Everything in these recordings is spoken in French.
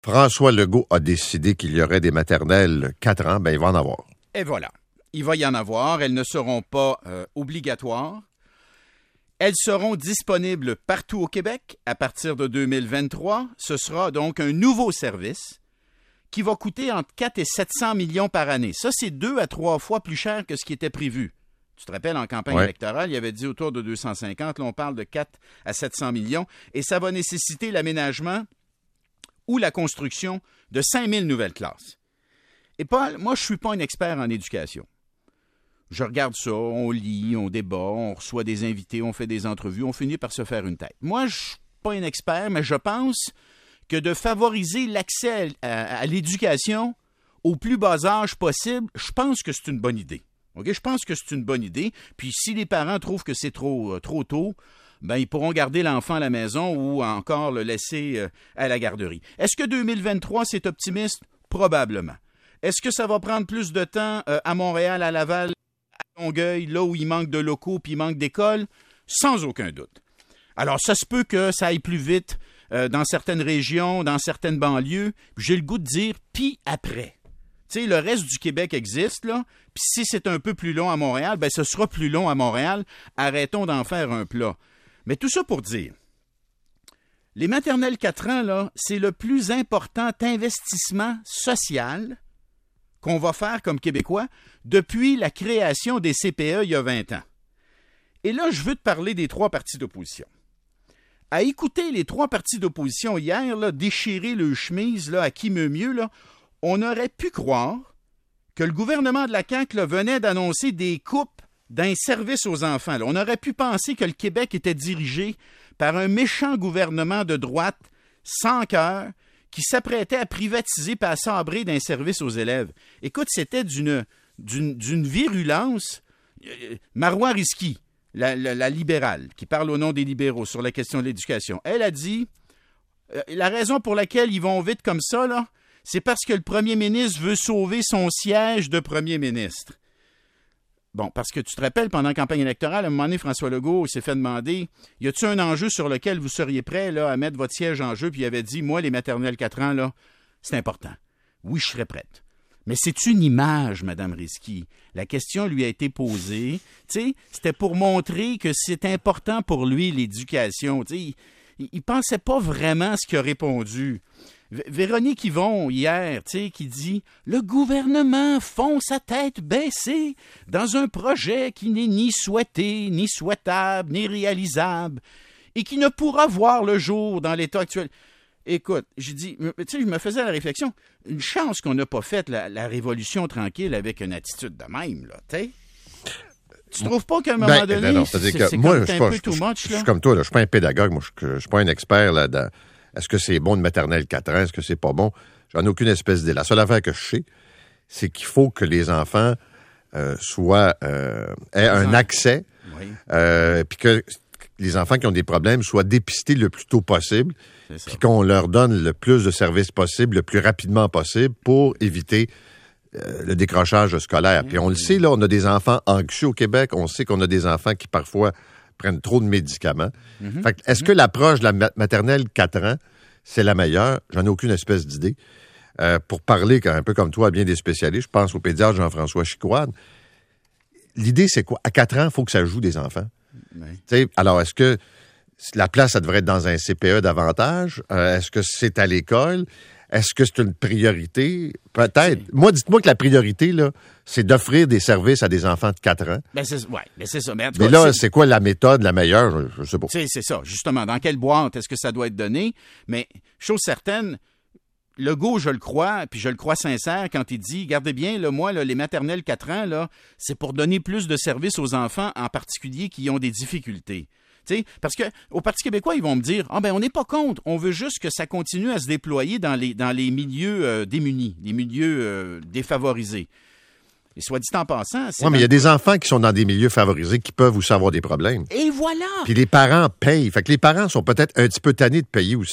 François Legault a décidé qu'il y aurait des maternelles 4 ans, ben il va en avoir. Et voilà. Il va y en avoir. Elles ne seront pas obligatoires. Elles seront disponibles partout au Québec à partir de 2023. Ce sera donc un nouveau service qui va coûter entre 4 et 700 millions par année. Ça, c'est 2 à 3 fois plus cher que ce qui était prévu. Tu te rappelles, en campagne électorale, il avait dit autour de 250. Là, on parle de 4 à 700 millions. Et ça va nécessiter l'aménagement ou la construction de 5000 nouvelles classes. Et Paul, moi, je ne suis pas un expert en éducation. Je regarde ça, on lit, on débat, on reçoit des invités, on fait des entrevues, on finit par se faire une tête. Moi, je ne suis pas un expert, mais je pense que de favoriser l'accès à l'éducation au plus bas âge possible, je pense que c'est une bonne idée. Okay? Je pense que c'est une bonne idée. Puis si les parents trouvent que c'est trop tôt, ben ils pourront garder l'enfant à la maison ou encore le laisser à la garderie. Est-ce que 2023, c'est optimiste? Probablement. Est-ce que ça va prendre plus de temps à Montréal, à Laval, à Longueuil, là où il manque de locaux puis il manque d'écoles? Sans aucun doute. Alors, ça se peut que ça aille plus vite dans certaines régions, dans certaines banlieues. J'ai le goût de dire, puis après. Tu sais, le reste du Québec existe, là. Puis si c'est un peu plus long à Montréal, ben ce sera plus long à Montréal. Arrêtons d'en faire un plat. Mais tout ça pour dire, les maternelles 4 ans, là, c'est le plus important investissement social qu'on va faire comme Québécois depuis la création des CPE il y a 20 ans. Et là, je veux te parler des 3 partis d'opposition. À écouter les 3 partis d'opposition hier, là, déchirer le chemise là, à qui mieux, là, on aurait pu croire que le gouvernement de la CAQ là, venait d'annoncer des coupes d'un service aux enfants. Là. On aurait pu penser que le Québec était dirigé par un méchant gouvernement de droite sans cœur qui s'apprêtait à privatiser et à sabrer d'un service aux élèves. Écoute, c'était d'une virulence. Marois Risky, la libérale, qui parle au nom des libéraux sur la question de l'éducation, elle a dit la raison pour laquelle ils vont vite comme ça, là, c'est parce que le premier ministre veut sauver son siège de premier ministre. Bon, parce que tu te rappelles, pendant la campagne électorale, à un moment donné, François Legault s'est fait demander « Y a-t-il un enjeu sur lequel vous seriez prêt là, à mettre votre siège en jeu? » Puis il avait dit « Moi, les maternelles 4 ans, là, c'est important. Oui, je serais prête. » Mais c'est une image, Mme Risky. La question lui a été posée. Tu sais, c'était pour montrer que c'est important pour lui, l'éducation. Tu sais, il ne pensait pas vraiment ce qu'il a répondu. Véronique Yvon, hier, qui dit « Le gouvernement fonce à tête baissée dans un projet qui n'est ni souhaité, ni souhaitable, ni réalisable et qui ne pourra voir le jour dans l'état actuel. » Écoute, je me faisais la réflexion, une chance qu'on n'a pas fait la révolution tranquille avec une attitude de même, là, tu sais. Tu trouves pas qu'à un moment donné, non, c'est que comme moi, un peu too much, là? Je suis comme toi, là, je suis pas un pédagogue, moi, je suis pas un expert là-dedans. Est-ce que c'est bon de maternelle 4 ans? Est-ce que c'est pas bon? J'en ai aucune espèce d'idée. La seule affaire que je sais, c'est qu'il faut que les enfants aient un accès, puis que les enfants qui ont des problèmes soient dépistés le plus tôt possible, puis qu'on leur donne le plus de services possible, le plus rapidement possible pour éviter le décrochage scolaire. Puis on le sait, là, on a des enfants anxieux au Québec, on sait qu'on a des enfants qui parfois prennent trop de médicaments. Fait que, est-ce que l'approche de la maternelle 4 ans, c'est la meilleure? J'en ai aucune espèce d'idée. Pour parler, un peu comme toi, à bien des spécialistes, je pense au pédiatre Jean-François Chicoine. L'idée, c'est quoi? À 4 ans, il faut que ça joue des enfants. Oui. Alors, est-ce que la place, ça devrait être dans un CPE davantage? Est-ce que c'est à l'école? Est-ce que c'est une priorité? Peut-être. Moi, dites-moi que la priorité, là, c'est d'offrir des services à des enfants de 4 ans. Ben c'est ça. Mais là, c'est quoi la méthode la meilleure? Je sais pas. C'est ça, justement. Dans quelle boîte est-ce que ça doit être donné? Mais, chose certaine, Legault, je le crois, puis je le crois sincère quand il dit, regardez bien, là, moi, là, les maternelles 4 ans, là, c'est pour donner plus de services aux enfants, en particulier qui ont des difficultés. T'sais, parce qu'au Parti québécois, ils vont me dire « Ah ben on n'est pas contre, on veut juste que ça continue à se déployer dans les milieux démunis, les milieux défavorisés. » Et soit dit en passant... Oui, mais il y a des enfants qui sont dans des milieux favorisés qui peuvent aussi avoir des problèmes. Et voilà! Puis les parents payent. Fait que les parents sont peut-être un petit peu tannés de payer aussi, là.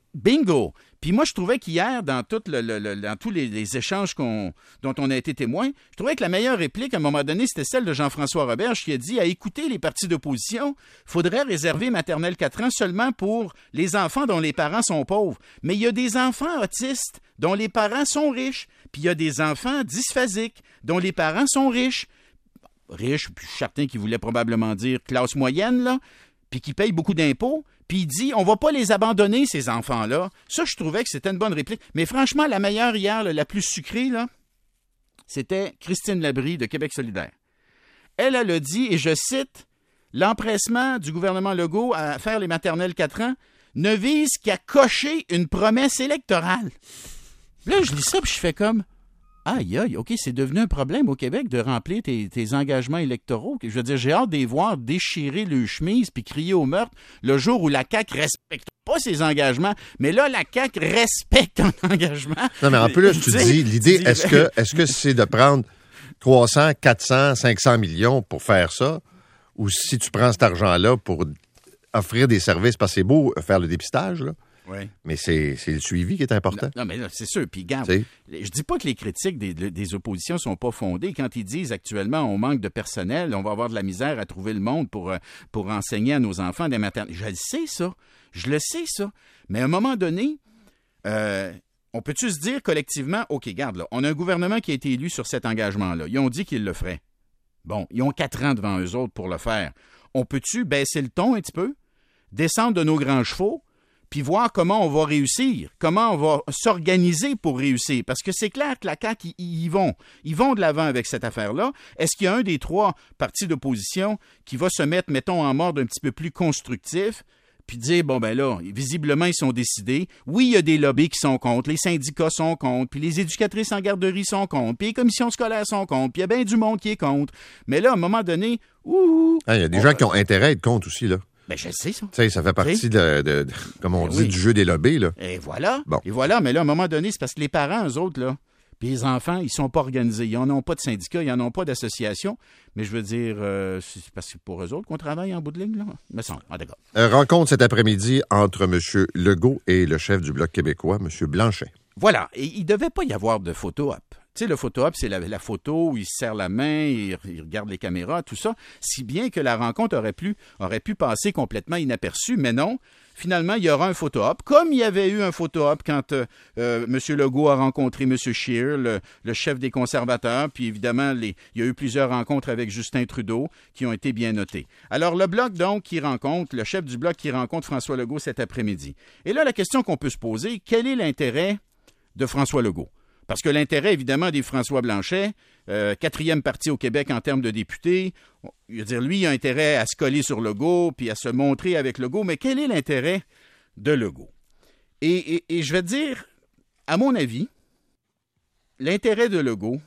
Bingo! Puis moi, je trouvais qu'hier, dans tous les échanges dont on a été témoin, je trouvais que la meilleure réplique, à un moment donné, c'était celle de Jean-François Roberge qui a dit « À écouter les partis d'opposition, il faudrait réserver maternelle 4 ans seulement pour les enfants dont les parents sont pauvres. Mais il y a des enfants autistes dont les parents sont riches. Puis il y a des enfants dysphasiques dont les parents sont riches. » Riches, puis je suis certain qu'il voulait probablement dire classe moyenne, là, puis qui payent beaucoup d'impôts. Puis il dit, on va pas les abandonner, ces enfants-là. Ça, je trouvais que c'était une bonne réplique. Mais franchement, la meilleure hier, la plus sucrée, là, c'était Christine Labrie de Québec solidaire. Elle a dit, et je cite, « L'empressement du gouvernement Legault à faire les maternelles 4 ans ne vise qu'à cocher une promesse électorale. » Là, je lis ça, puis je fais comme, aïe, OK, c'est devenu un problème au Québec de remplir tes engagements électoraux. Je veux dire, j'ai hâte de les voir déchirer le chemise puis crier au meurtre le jour où la CAQ respecte pas ses engagements. Mais là, la CAQ respecte un engagement. Non, mais en plus, tu dis, l'idée, est-ce que c'est de prendre 300, 400, 500 millions pour faire ça? Ou si tu prends cet argent-là pour offrir des services, parce que c'est beau faire le dépistage, là. Oui. Mais c'est le suivi qui est important. Non, mais là, c'est sûr. Puis, regarde, je dis pas que les critiques des oppositions sont pas fondées. Quand ils disent actuellement, on manque de personnel, on va avoir de la misère à trouver le monde pour enseigner à nos enfants des maternelles. Je le sais, ça. Je le sais, ça. Mais à un moment donné, on peut-tu se dire collectivement, OK, regarde, là, on a un gouvernement qui a été élu sur cet engagement-là. Ils ont dit qu'ils le feraient. Bon, ils ont 4 ans devant eux autres pour le faire. On peut-tu baisser le ton un petit peu, descendre de nos grands chevaux, puis voir comment on va réussir, comment on va s'organiser pour réussir. Parce que c'est clair que la CAQ, ils vont de l'avant avec cette affaire-là. Est-ce qu'il y a un des 3 partis d'opposition qui va se mettre, mettons, en mode un petit peu plus constructif, puis dire, bon, ben là, visiblement, ils sont décidés. Oui, il y a des lobbies qui sont contre, les syndicats sont contre, puis les éducatrices en garderie sont contre, puis les commissions scolaires sont contre, puis il y a bien du monde qui est contre. Mais là, à un moment donné, il y a des gens qui ont intérêt à être contre aussi, là. Ben, je sais ça. Tu sais, ça fait partie de comme on dit, du jeu des lobbies, là. Et voilà. Bon. Et voilà. Mais là, à un moment donné, c'est parce que les parents, eux autres, là, puis les enfants, ils sont pas organisés. Ils n'en ont pas de syndicat, ils n'en ont pas d'association. Mais je veux dire, c'est parce que c'est pour eux autres qu'on travaille en bout de ligne, là. Me semble. Ah, d'accord. Rencontre cet après-midi entre M. Legault et le chef du Bloc québécois, M. Blanchet. Voilà. Et il ne devait pas y avoir de photo-op. Tu sais, le photo-op, c'est la photo où il se serre la main, il regarde les caméras, tout ça. Si bien que la rencontre aurait pu passer complètement inaperçue, mais non. Finalement, il y aura un photo-op, comme il y avait eu un photo-op quand M. Legault a rencontré M. Scheer, le chef des conservateurs, puis évidemment, il y a eu plusieurs rencontres avec Justin Trudeau qui ont été bien notées. Alors, le Bloc, donc, le chef du Bloc qui rencontre François Legault cet après-midi. Et là, la question qu'on peut se poser, quel est l'intérêt de François Legault? Parce que l'intérêt, évidemment, des François Blanchet, 4e parti au Québec en termes de députés, je veux dire, lui, il a intérêt à se coller sur Legault puis à se montrer avec Legault, mais quel est l'intérêt de Legault? Et je vais te dire, à mon avis, l'intérêt de Legault,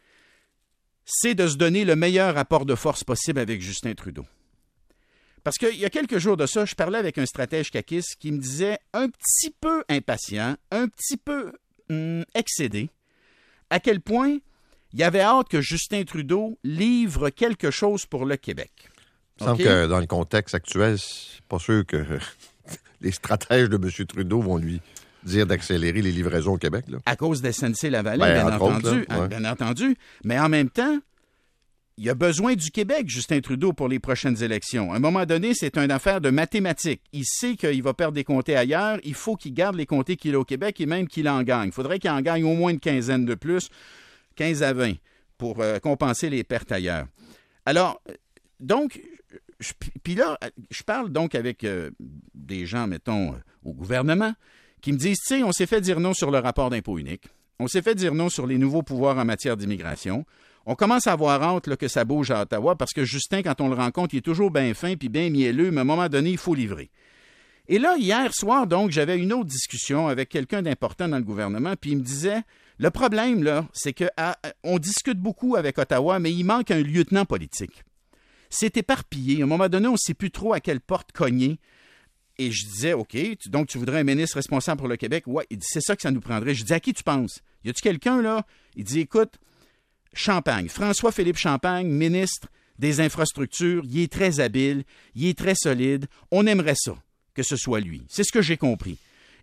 c'est de se donner le meilleur rapport de force possible avec Justin Trudeau. Parce qu'il y a quelques jours de ça, je parlais avec un stratège caquiste qui me disait un petit peu impatient, un petit peu excédé, à quel point il avait hâte que Justin Trudeau livre quelque chose pour le Québec. Il me semble que dans le contexte actuel, c'est pas sûr que les stratèges de M. Trudeau vont lui dire d'accélérer les livraisons au Québec. Là. À cause de SNC-Lavalin, bien entendu. Mais en même temps, il a besoin du Québec, Justin Trudeau, pour les prochaines élections. À un moment donné, c'est une affaire de mathématiques. Il sait qu'il va perdre des comtés ailleurs. Il faut qu'il garde les comtés qu'il a au Québec et même qu'il en gagne. Il faudrait qu'il en gagne au moins une quinzaine de plus, 15 à 20, pour compenser les pertes ailleurs. Alors, donc, puis là, je parle donc avec des gens, mettons, au gouvernement, qui me disent, tu sais, on s'est fait dire non sur le rapport d'impôt unique. On s'est fait dire non sur les nouveaux pouvoirs en matière d'immigration. On commence à avoir hâte là, que ça bouge à Ottawa parce que Justin, quand on le rencontre, il est toujours bien fin puis bien mielleux, mais à un moment donné, il faut livrer. Et là, hier soir, donc, j'avais une autre discussion avec quelqu'un d'important dans le gouvernement, puis il me disait, le problème, là, c'est qu'on discute beaucoup avec Ottawa, mais il manque un lieutenant politique. C'est éparpillé. À un moment donné, on ne sait plus trop à quelle porte cogner. Et je disais, OK, donc tu voudrais un ministre responsable pour le Québec? Ouais, il dit, c'est ça que ça nous prendrait. Je dis, à qui tu penses? Y a-tu quelqu'un, là? Il dit, écoute, Champagne, François-Philippe Champagne, ministre des Infrastructures, il est très habile, il est très solide. On aimerait ça, que ce soit lui. C'est ce que j'ai compris.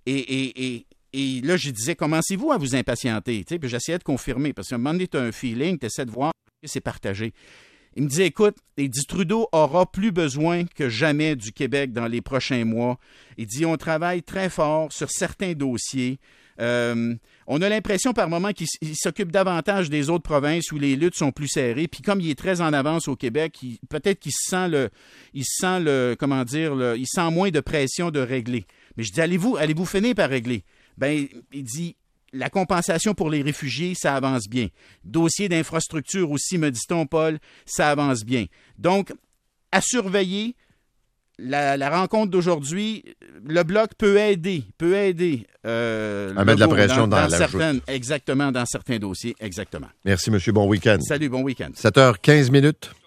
Et là, je disais, commencez-vous à vous impatienter? Tu sais, puis j'essayais de confirmer, parce qu'à un moment donné, tu as un feeling, tu essaies de voir que c'est partagé. Il me disait, écoute, il dit, Trudeau aura plus besoin que jamais du Québec dans les prochains mois. Il dit, on travaille très fort sur certains dossiers. On a l'impression par moment qu'il s'occupe davantage des autres provinces où les luttes sont plus serrées. Puis comme il est très en avance au Québec, peut-être qu'il se sent il sent moins de pression de régler. Mais je dis, allez-vous finir par régler? Ben, il dit, la compensation pour les réfugiés, ça avance bien. Dossier d'infrastructure aussi, me dit-on, Paul, ça avance bien. Donc, à surveiller. La rencontre d'aujourd'hui, le Bloc peut aider à mettre de la pression dans la joute. Exactement, dans certains dossiers, exactement. Merci, monsieur. Bon week-end. Salut, bon week-end. 7h15.